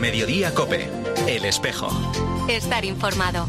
Mediodía COPE, El Espejo. Estar informado.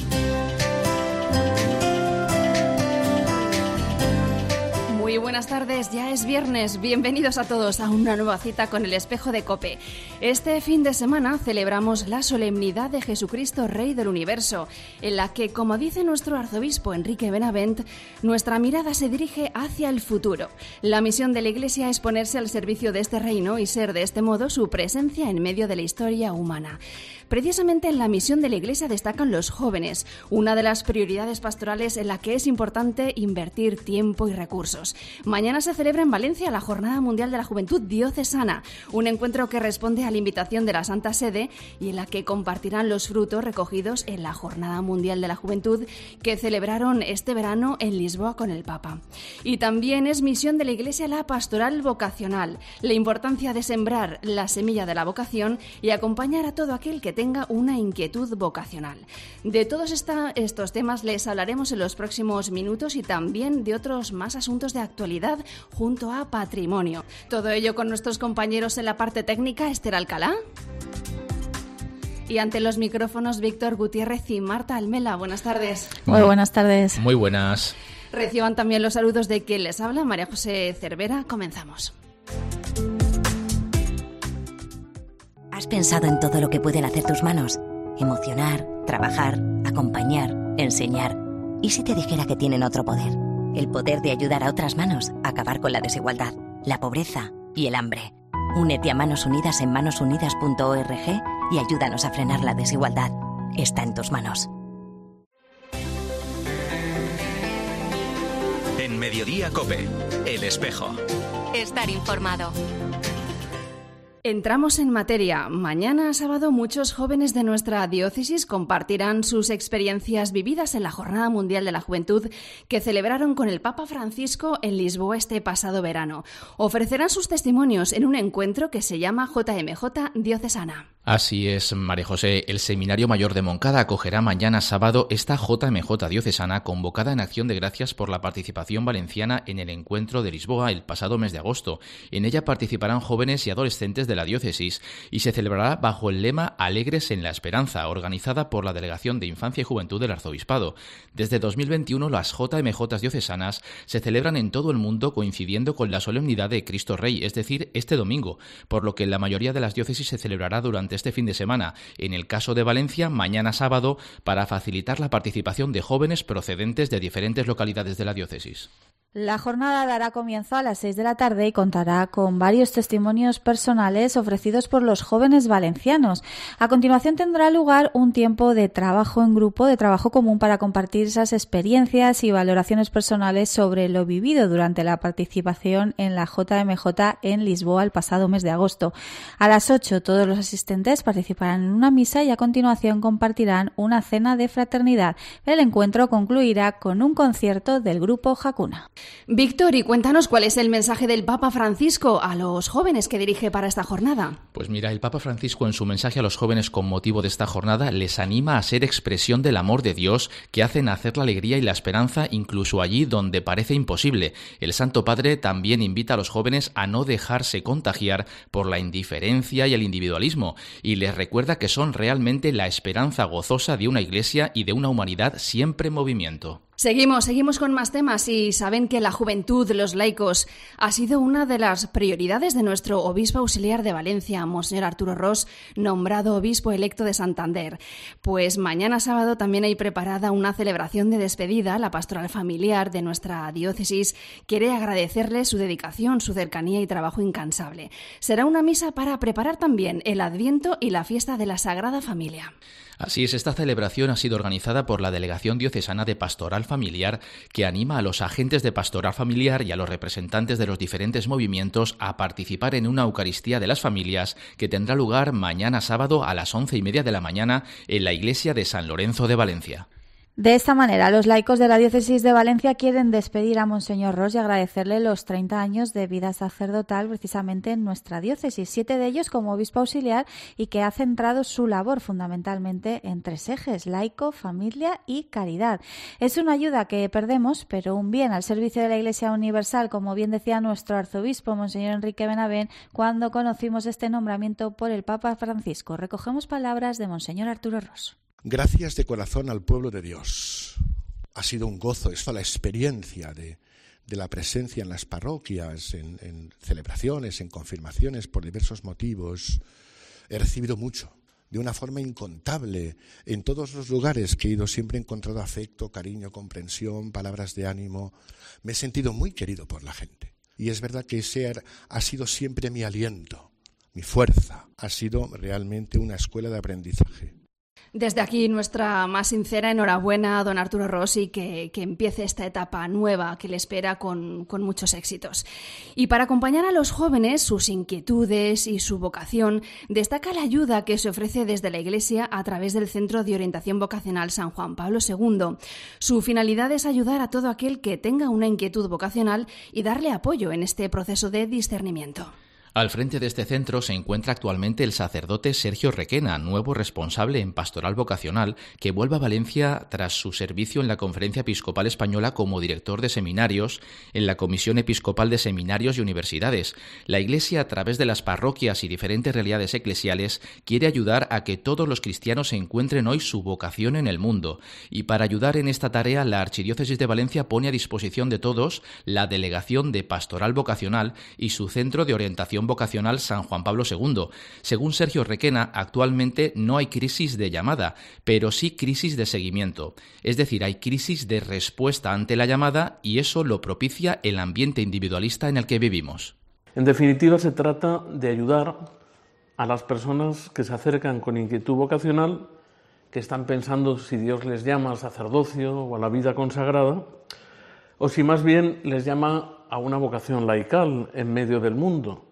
Muy buenas tardes, ya es viernes. Bienvenidos a todos a una nueva cita con El Espejo de COPE. Este fin de semana celebramos la solemnidad de Jesucristo, Rey del Universo, en la que, como dice nuestro arzobispo Enrique Benavent, nuestra mirada se dirige hacia el futuro. La misión de la Iglesia es ponerse al servicio de este reino y ser de este modo su presencia en medio de la historia humana. Precisamente en la misión de la Iglesia destacan los jóvenes, una de las prioridades pastorales en la que es importante invertir tiempo y recursos. Mañana se celebra en Valencia la Jornada Mundial de la Juventud Diocesana, un encuentro que responde a la invitación de la Santa Sede y en la que compartirán los frutos recogidos en la Jornada Mundial de la Juventud que celebraron este verano en Lisboa con el Papa. Y también es misión de la Iglesia la pastoral vocacional, la importancia de sembrar la semilla de la vocación y acompañar a todo aquel que tenga una inquietud vocacional. De todos estos temas les hablaremos en los próximos minutos y también de otros más asuntos de actualidad junto a Patrimonio. Todo ello con nuestros compañeros en la parte técnica, Esther Alcalá. Y ante los micrófonos, Víctor Gutiérrez y Marta Almela. Buenas tardes. Muy buenas tardes. Muy buenas. Reciban también los saludos de quien les habla, María José Cervera. Comenzamos. ¿Has pensado en todo lo que pueden hacer tus manos? Emocionar, trabajar, acompañar, enseñar. ¿Y si te dijera que tienen otro poder? El poder de ayudar a otras manos a acabar con la desigualdad, la pobreza y el hambre. Únete a Manos Unidas en manosunidas.org y ayúdanos a frenar la desigualdad. Está en tus manos. En Mediodía COPE, El Espejo. Estar informado. Entramos en materia. Mañana sábado muchos jóvenes de nuestra diócesis compartirán sus experiencias vividas en la Jornada Mundial de la Juventud que celebraron con el Papa Francisco en Lisboa este pasado verano. Ofrecerán sus testimonios en un encuentro que se llama JMJ Diocesana. Así es, María José. El Seminario Mayor de Moncada acogerá mañana sábado esta JMJ Diocesana convocada en acción de gracias por la participación valenciana en el encuentro de Lisboa el pasado mes de agosto. En ella participarán jóvenes y adolescentes de la diócesis y se celebrará bajo el lema Alegres en la Esperanza, organizada por la Delegación de Infancia y Juventud del Arzobispado. Desde 2021 las JMJ diocesanas se celebran en todo el mundo coincidiendo con la solemnidad de Cristo Rey, es decir, este domingo, por lo que en la mayoría de las diócesis se celebrará durante este fin de semana. En el caso de Valencia, mañana sábado, para facilitar la participación de jóvenes procedentes de diferentes localidades de la diócesis. La jornada dará comienzo a las 6 de la tarde y contará con varios testimonios personales ofrecidos por los jóvenes valencianos. A continuación tendrá lugar un tiempo de trabajo en grupo, de trabajo común para compartir esas experiencias y valoraciones personales sobre lo vivido durante la participación en la JMJ en Lisboa el pasado mes de agosto. A las 8 todos los asistentes participarán en una misa y a continuación compartirán una cena de fraternidad. El encuentro concluirá con un concierto del grupo Hakuna. Víctor, y cuéntanos cuál es el mensaje del Papa Francisco a los jóvenes que dirige para esta jornada. Pues mira, el Papa Francisco en su mensaje a los jóvenes con motivo de esta jornada les anima a ser expresión del amor de Dios que hace nacer la alegría y la esperanza incluso allí donde parece imposible. El Santo Padre también invita a los jóvenes a no dejarse contagiar por la indiferencia y el individualismo y les recuerda que son realmente la esperanza gozosa de una iglesia y de una humanidad siempre en movimiento. Seguimos con más temas y saben que la juventud, los laicos, ha sido una de las prioridades de nuestro obispo auxiliar de Valencia, Monseñor Arturo Ros, nombrado obispo electo de Santander. Pues mañana sábado también hay preparada una celebración de despedida. La pastoral familiar de nuestra diócesis quiere agradecerle su dedicación, su cercanía y trabajo incansable. Será una misa para preparar también el Adviento y la fiesta de la Sagrada Familia. Así es, esta celebración ha sido organizada por la Delegación Diocesana de Pastoral Familiar, que anima a los agentes de Pastoral Familiar y a los representantes de los diferentes movimientos a participar en una Eucaristía de las Familias que tendrá lugar mañana sábado a las 11:30 de la mañana en la iglesia de San Lorenzo de Valencia. De esta manera, los laicos de la Diócesis de Valencia quieren despedir a Monseñor Ros y agradecerle los 30 años de vida sacerdotal precisamente en nuestra diócesis, 7 de ellos como obispo auxiliar, y que ha centrado su labor fundamentalmente en 3 ejes: laico, familia y caridad. Es una ayuda que perdemos, pero un bien al servicio de la Iglesia universal, como bien decía nuestro arzobispo, Monseñor Enrique Benavent, cuando conocimos este nombramiento por el Papa Francisco. Recogemos palabras de Monseñor Arturo Ros. Gracias de corazón al pueblo de Dios. Ha sido un gozo esta la experiencia de la presencia en las parroquias, en celebraciones, en confirmaciones, por diversos motivos. He recibido mucho, de una forma incontable. En todos los lugares que he ido siempre he encontrado afecto, cariño, comprensión, palabras de ánimo. Me he sentido muy querido por la gente. Y es verdad que ese ha sido siempre mi aliento, mi fuerza. Ha sido realmente una escuela de aprendizaje. Desde aquí nuestra más sincera enhorabuena a don Arturo Ros y que empiece esta etapa nueva que le espera con muchos éxitos. Y para acompañar a los jóvenes, sus inquietudes y su vocación, destaca la ayuda que se ofrece desde la Iglesia a través del Centro de Orientación Vocacional San Juan Pablo II. Su finalidad es ayudar a todo aquel que tenga una inquietud vocacional y darle apoyo en este proceso de discernimiento. Al frente de este centro se encuentra actualmente el sacerdote Sergio Requena, nuevo responsable en pastoral vocacional, que vuelve a Valencia tras su servicio en la Conferencia Episcopal Española como director de seminarios en la Comisión Episcopal de Seminarios y Universidades. La Iglesia, a través de las parroquias y diferentes realidades eclesiales, quiere ayudar a que todos los cristianos encuentren hoy su vocación en el mundo. Y para ayudar en esta tarea, la Archidiócesis de Valencia pone a disposición de todos la Delegación de Pastoral Vocacional y su Centro de Orientación Vocacional San Juan Pablo II. Según Sergio Requena, actualmente no hay crisis de llamada, pero sí crisis de seguimiento. Es decir, hay crisis de respuesta ante la llamada y eso lo propicia el ambiente individualista en el que vivimos. En definitiva, se trata de ayudar a las personas que se acercan con inquietud vocacional, que están pensando si Dios les llama al sacerdocio o a la vida consagrada, o si más bien les llama a una vocación laical en medio del mundo.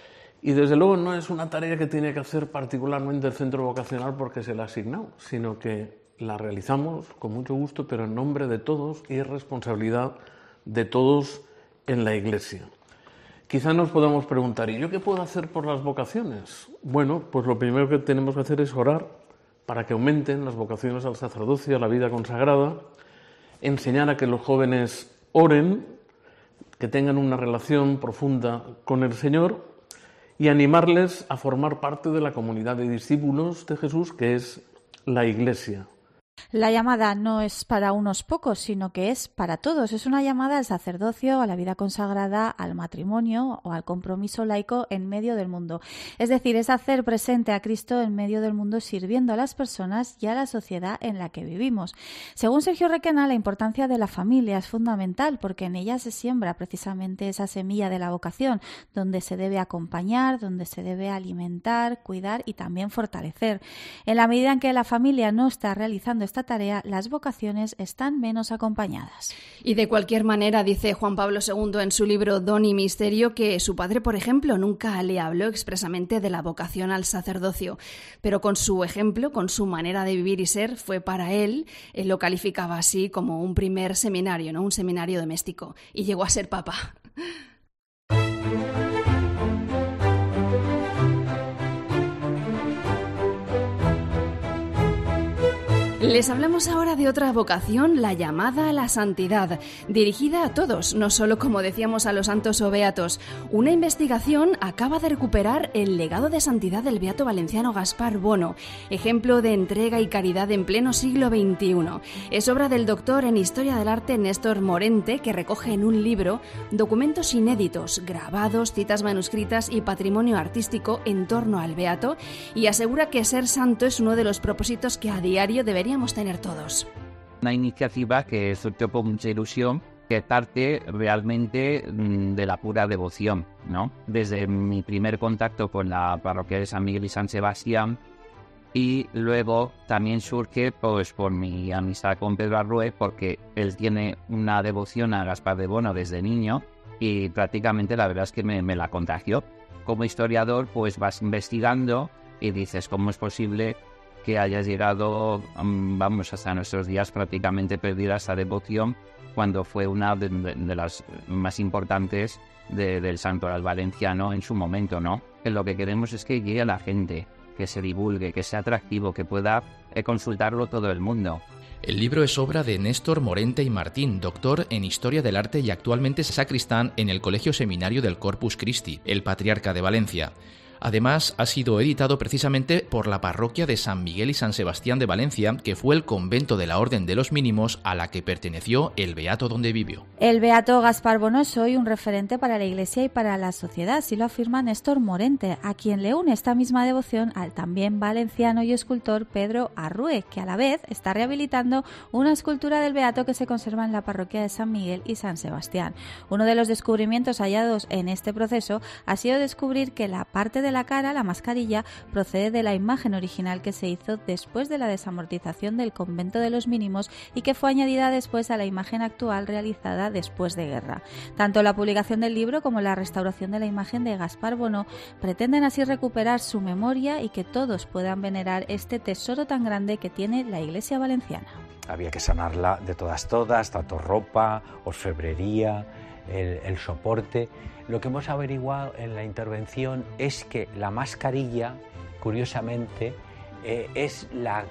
Y desde luego no es una tarea que tiene que hacer particularmente el centro vocacional porque se la ha asignado, sino que la realizamos con mucho gusto, pero en nombre de todos y es responsabilidad de todos en la Iglesia. Quizá nos podamos preguntar, ¿y yo qué puedo hacer por las vocaciones? Bueno, pues lo primero que tenemos que hacer es orar para que aumenten las vocaciones al sacerdocio, a la vida consagrada, enseñar a que los jóvenes oren, que tengan una relación profunda con el Señor, y animarles a formar parte de la comunidad de discípulos de Jesús, que es la Iglesia. La llamada no es para unos pocos, sino que es para todos. Es una llamada al sacerdocio, a la vida consagrada, al matrimonio o al compromiso laico en medio del mundo. Es decir, es hacer presente a Cristo en medio del mundo sirviendo a las personas y a la sociedad en la que vivimos. Según Sergio Requena, la importancia de la familia es fundamental porque en ella se siembra precisamente esa semilla de la vocación, donde se debe acompañar, donde se debe alimentar, cuidar y también fortalecer. En la medida en que la familia no está realizando esta tarea, las vocaciones están menos acompañadas. Y de cualquier manera, dice Juan Pablo II en su libro Don y Misterio, que su padre, por ejemplo, nunca le habló expresamente de la vocación al sacerdocio, pero con su ejemplo, con su manera de vivir y ser, fue para él lo calificaba así como un primer seminario, ¿no? Un seminario doméstico, y llegó a ser papa. Les hablamos ahora de otra vocación, la llamada a la santidad, dirigida a todos, no solo, como decíamos, a los santos o beatos. Una investigación acaba de recuperar el legado de santidad del beato valenciano Gaspar Bono, ejemplo de entrega y caridad en pleno siglo XXI. Es obra del doctor en Historia del Arte Néstor Morente, que recoge en un libro documentos inéditos, grabados, citas manuscritas y patrimonio artístico en torno al beato, y asegura que ser santo es uno de los propósitos que a diario deberíamos tener todos. Una iniciativa que surgió con mucha ilusión, que parte realmente de la pura devoción, ¿no? Desde mi primer contacto con la parroquia de San Miguel y San Sebastián, y luego también surge pues por mi amistad con Pedro Arrué, porque él tiene una devoción a Gaspar de Bono desde niño y prácticamente la verdad es que me la contagió. Como historiador pues vas investigando y dices cómo es posible que haya llegado, hasta nuestros días prácticamente perdida esta devoción, cuando fue una de las más importantes del santoral valenciano en su momento, ¿no? Que lo que queremos es que llegue a la gente, que se divulgue, que sea atractivo, que pueda consultarlo todo el mundo. El libro es obra de Néstor Morente y Martín, doctor en Historia del Arte y actualmente sacristán en el Colegio Seminario del Corpus Christi, el Patriarca de Valencia. Además, ha sido editado precisamente por la parroquia de San Miguel y San Sebastián de Valencia, que fue el convento de la Orden de los Mínimos a la que perteneció el beato donde vivió. El beato Gaspar Bono es hoy un referente para la Iglesia y para la sociedad, así lo afirma Néstor Morente, a quien le une esta misma devoción al también valenciano y escultor Pedro Arrue, que a la vez está rehabilitando una escultura del beato que se conserva en la parroquia de San Miguel y San Sebastián. Uno de los descubrimientos hallados en este proceso ha sido descubrir que la parte de la cara, la mascarilla, procede de la imagen original que se hizo después de la desamortización del convento de los Mínimos y que fue añadida después a la imagen actual realizada después de guerra. Tanto la publicación del libro como la restauración de la imagen de Gaspar Bono pretenden así recuperar su memoria y que todos puedan venerar este tesoro tan grande que tiene la Iglesia valenciana. Había que sanarla de todas, tanto ropa, orfebrería, el soporte. Lo que hemos averiguado en la intervención es que la mascarilla, curiosamente, es la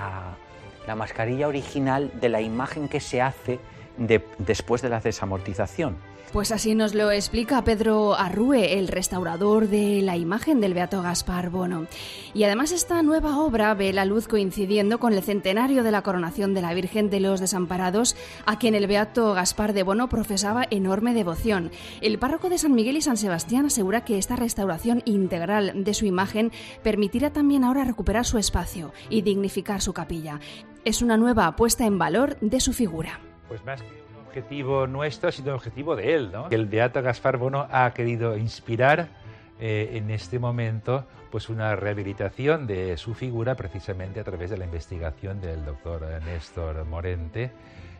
mascarilla original de la imagen que se hace después de la desamortización. Pues así nos lo explica Pedro Arrue, el restaurador de la imagen del beato Gaspar Bono. Y además esta nueva obra ve la luz coincidiendo con el centenario de la coronación de la Virgen de los Desamparados, a quien el beato Gaspar de Bono profesaba enorme devoción. El párroco de San Miguel y San Sebastián asegura que esta restauración integral de su imagen permitirá también ahora recuperar su espacio y dignificar su capilla. Es una nueva puesta en valor de su figura. Pues más que objetivo nuestro, sino objetivo de él, ¿no? El beato Gaspar Bono ha querido inspirar en este momento pues una rehabilitación de su figura precisamente a través de la investigación del doctor Néstor Morente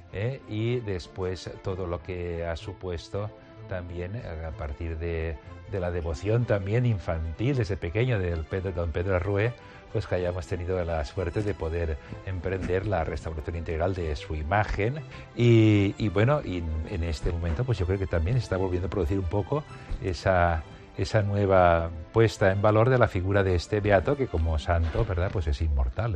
y después todo lo que ha supuesto también a partir de la devoción también infantil desde pequeño del don Pedro Arrue, pues que hayamos tenido la suerte de poder emprender la restauración integral de su imagen y en este momento pues yo creo que también se está volviendo a producir un poco esa nueva puesta en valor de la figura de este beato que como santo, ¿verdad?, pues es inmortal.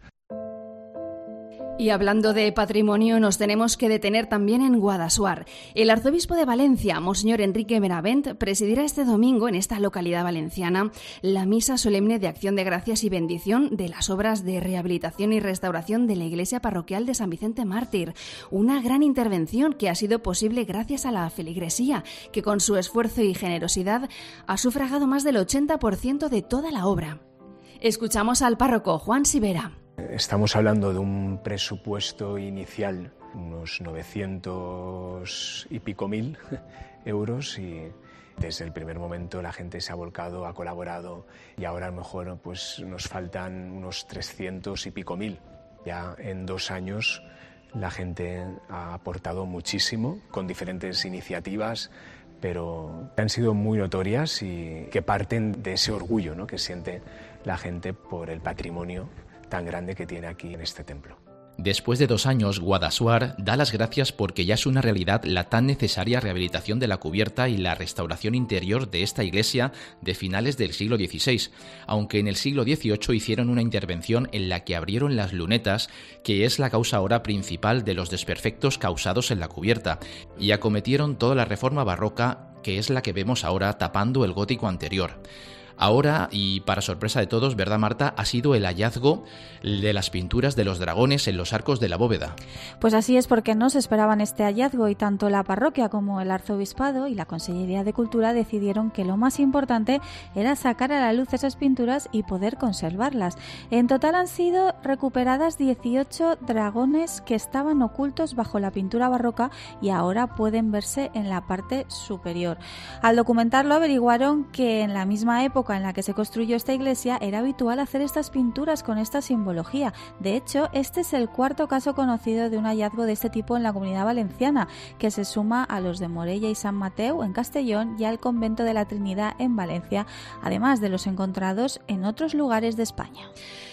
Y hablando de patrimonio, nos tenemos que detener también en Guadassuar. El arzobispo de Valencia, Monseñor Enrique Benavent, presidirá este domingo en esta localidad valenciana la misa solemne de acción de gracias y bendición de las obras de rehabilitación y restauración de la iglesia parroquial de San Vicente Mártir. Una gran intervención que ha sido posible gracias a la feligresía, que con su esfuerzo y generosidad ha sufragado más del 80% de toda la obra. Escuchamos al párroco Juan Sivera. Estamos hablando de un presupuesto inicial, unos 900 y pico mil euros, y desde el primer momento la gente se ha volcado, ha colaborado, y ahora a lo mejor pues nos faltan unos 300 y pico mil. Ya en 2 años la gente ha aportado muchísimo con diferentes iniciativas, pero han sido muy notorias y que parten de ese orgullo, ¿no?, que siente la gente por el patrimonio tan grande que tiene aquí en este templo. Después de 2 años, Guadassuar da las gracias porque ya es una realidad la tan necesaria rehabilitación de la cubierta y la restauración interior de esta iglesia de finales del siglo XVI, aunque en el siglo XVIII hicieron una intervención en la que abrieron las lunetas, que es la causa ahora principal de los desperfectos causados en la cubierta, y acometieron toda la reforma barroca, que es la que vemos ahora tapando el gótico anterior. Ahora, y para sorpresa de todos, ¿verdad, Marta?, ha sido el hallazgo de las pinturas de los dragones en los arcos de la bóveda. Pues así es, porque no se esperaban este hallazgo y tanto la parroquia como el arzobispado y la Consellería de Cultura decidieron que lo más importante era sacar a la luz esas pinturas y poder conservarlas. En total han sido recuperadas 18 dragones que estaban ocultos bajo la pintura barroca y ahora pueden verse en la parte superior. Al documentarlo averiguaron que en la misma época en la que se construyó esta iglesia era habitual hacer estas pinturas con esta simbología. De hecho, este es el 4º caso conocido de un hallazgo de este tipo en la Comunidad Valenciana, que se suma a los de Morella y San Mateu en Castellón y al Convento de la Trinidad en Valencia, además de los encontrados en otros lugares de España.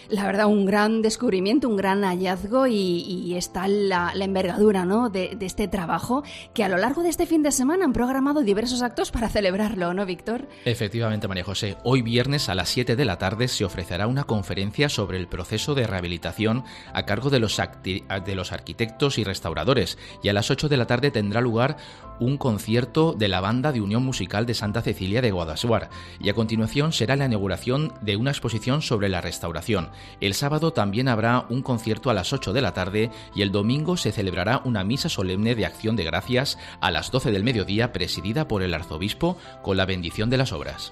La verdad, un gran descubrimiento, un gran hallazgo y está la envergadura, ¿no?, de este trabajo, que a lo largo de este fin de semana han programado diversos actos para celebrarlo, ¿no, Víctor? Efectivamente, María José. Hoy viernes a las 7 de la tarde se ofrecerá una conferencia sobre el proceso de rehabilitación a cargo de los arquitectos y restauradores, y a las 8 de la tarde tendrá lugar un concierto de la Banda de Unión Musical de Santa Cecilia de Guadassuar, y a continuación será la inauguración de una exposición sobre la restauración. El sábado también habrá un concierto a las 8 de la tarde y el domingo se celebrará una misa solemne de acción de gracias a las 12 del mediodía, presidida por el arzobispo con la bendición de las obras.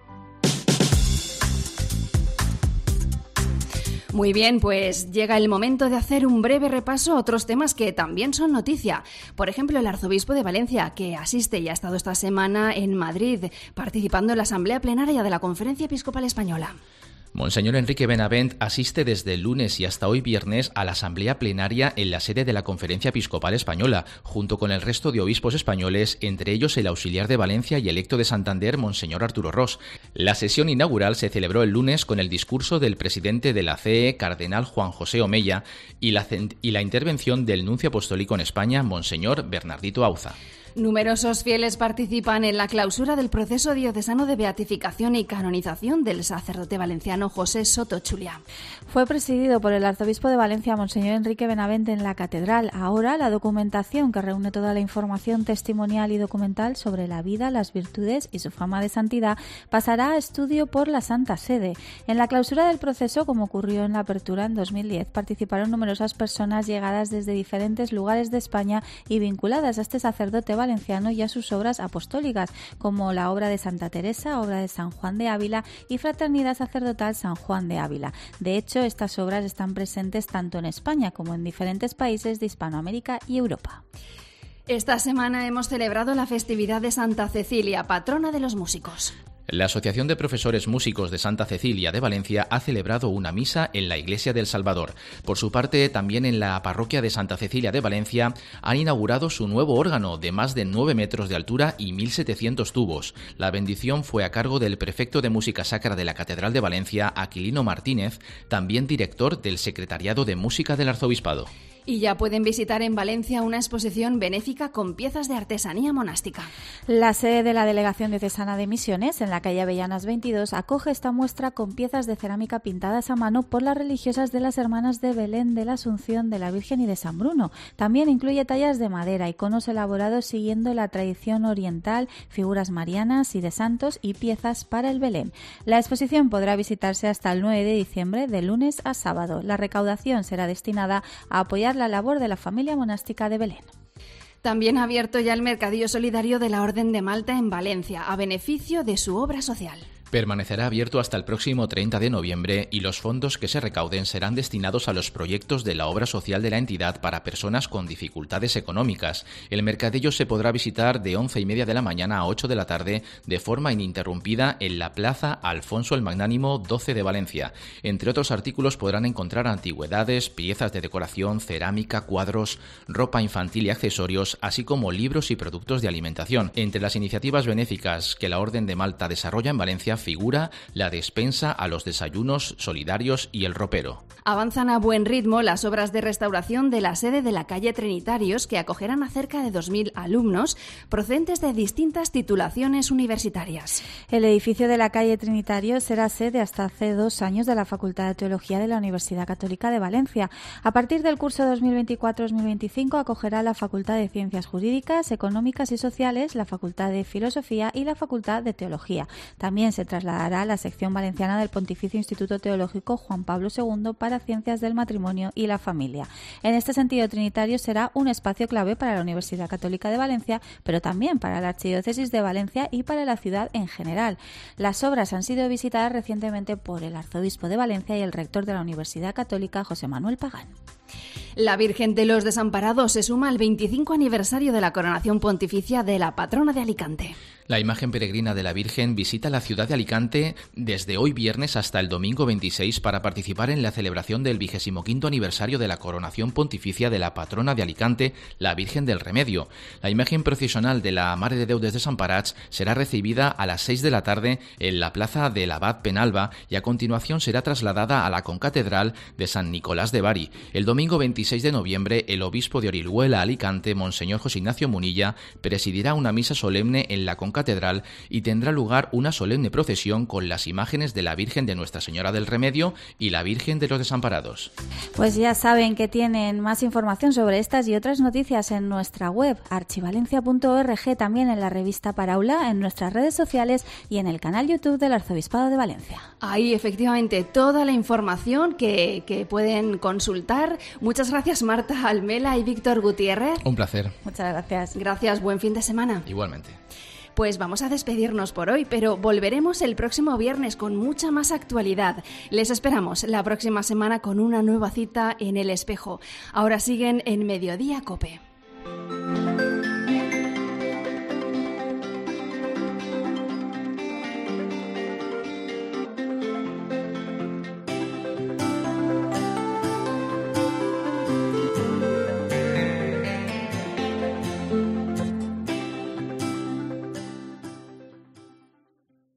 Muy bien, pues llega el momento de hacer un breve repaso a otros temas que también son noticia. Por ejemplo, el arzobispo de Valencia, que asiste y ha estado esta semana en Madrid, participando en la asamblea plenaria de la Conferencia Episcopal Española. Monseñor Enrique Benavent asiste desde el lunes y hasta hoy viernes a la asamblea plenaria en la sede de la Conferencia Episcopal Española, junto con el resto de obispos españoles, entre ellos el auxiliar de Valencia y electo de Santander, Monseñor Arturo Ros. La sesión inaugural se celebró el lunes con el discurso del presidente de la CE, cardenal Juan José Omeya, y la intervención del nuncio apostólico en España, Monseñor Bernardito Auza. Numerosos fieles participan en la clausura del proceso diocesano de beatificación y canonización del sacerdote valenciano José Soto Chulia. Fue presidido por el arzobispo de Valencia, Monseñor Enrique Benavent, en la catedral. Ahora, la documentación, que reúne toda la información testimonial y documental sobre la vida, las virtudes y su fama de santidad, pasará a estudio por la Santa Sede. En la clausura del proceso, como ocurrió en la apertura en 2010, participaron numerosas personas llegadas desde diferentes lugares de España y vinculadas a este sacerdote valenciano y a sus obras apostólicas, como la obra de Santa Teresa, obra de San Juan de Ávila y Fraternidad Sacerdotal San Juan de Ávila. De hecho, estas obras están presentes tanto en España como en diferentes países de Hispanoamérica y Europa. Esta semana hemos celebrado la festividad de Santa Cecilia, patrona de los músicos. La Asociación de Profesores Músicos de Santa Cecilia de Valencia ha celebrado una misa en la Iglesia del Salvador. Por su parte, también en la parroquia de Santa Cecilia de Valencia han inaugurado su nuevo órgano de más de 9 metros de altura y 1.700 tubos. La bendición fue a cargo del prefecto de Música Sacra de la Catedral de Valencia, Aquilino Martínez, también director del Secretariado de Música del Arzobispado. Y ya pueden visitar en Valencia una exposición benéfica con piezas de artesanía monástica. La sede de la Delegación Diocesana de Misiones, en la calle Avellanas 22, acoge esta muestra con piezas de cerámica pintadas a mano por las religiosas de las Hermanas de Belén de la Asunción de la Virgen y de San Bruno. También incluye tallas de madera, iconos elaborados siguiendo la tradición oriental, figuras marianas y de santos y piezas para el Belén. La exposición podrá visitarse hasta el 9 de diciembre, de lunes a sábado. La recaudación será destinada a apoyar la labor de la familia monástica de Belén. También ha abierto ya el Mercadillo Solidario de la Orden de Malta en Valencia, a beneficio de su obra social. Permanecerá abierto hasta el próximo 30 de noviembre y los fondos que se recauden serán destinados a los proyectos de la obra social de la entidad para personas con dificultades económicas. El mercadillo se podrá visitar de 11:30 de la mañana a 8 de la tarde de forma ininterrumpida en la Plaza Alfonso el Magnánimo 12 de Valencia. Entre otros artículos podrán encontrar antigüedades, piezas de decoración, cerámica, cuadros, ropa infantil y accesorios, así como libros y productos de alimentación. Entre las iniciativas benéficas que la Orden de Malta desarrolla en Valencia figura la despensa a los desayunos solidarios y el ropero. Avanzan a buen ritmo las obras de restauración de la sede de la calle Trinitarios, que acogerán a cerca de 2.000 alumnos procedentes de distintas titulaciones universitarias. El edificio de la calle Trinitarios será sede hasta hace 2 años de la Facultad de Teología de la Universidad Católica de Valencia. A partir del curso 2024-2025 acogerá la Facultad de Ciencias Jurídicas, Económicas y Sociales, la Facultad de Filosofía y la Facultad de Teología. También se trasladará a la sección valenciana del Pontificio Instituto Teológico Juan Pablo II para Ciencias del Matrimonio y la Familia. En este sentido, Trinitario será un espacio clave para la Universidad Católica de Valencia, pero también para la Archidiócesis de Valencia y para la ciudad en general. Las obras han sido visitadas recientemente por el arzobispo de Valencia y el rector de la Universidad Católica, José Manuel Pagán. La Virgen de los Desamparados se suma al 25 aniversario de la coronación pontificia de la patrona de Alicante. La imagen peregrina de la Virgen visita la ciudad de Alicante desde hoy viernes hasta el domingo 26 para participar en la celebración del 25º aniversario de la coronación pontificia de la patrona de Alicante, la Virgen del Remedio. La imagen procesional de la Mare de Déu dels Desemparats será recibida a las 6 de la tarde en la plaza del Abad Penalba y a continuación será trasladada a la concatedral de San Nicolás de Bari. El domingo 26 de noviembre, el obispo de Orihuela, Alicante, Monseñor José Ignacio Munilla, presidirá una misa solemne en la concatedral y tendrá lugar una solemne procesión con las imágenes de la Virgen de Nuestra Señora del Remedio y la Virgen de los Desamparados. Pues ya saben que tienen más información sobre estas y otras noticias en nuestra web archivalencia.org, también en la revista Paraula, en nuestras redes sociales y en el canal YouTube del Arzobispado de Valencia. Ahí efectivamente toda la información que pueden consultar. Muchas gracias Marta Almela y Víctor Gutiérrez. Un placer. Muchas gracias. Gracias, buen fin de semana. Igualmente. Pues vamos a despedirnos por hoy, pero volveremos el próximo viernes con mucha más actualidad. Les esperamos la próxima semana con una nueva cita en El Espejo. Ahora siguen en Mediodía COPE.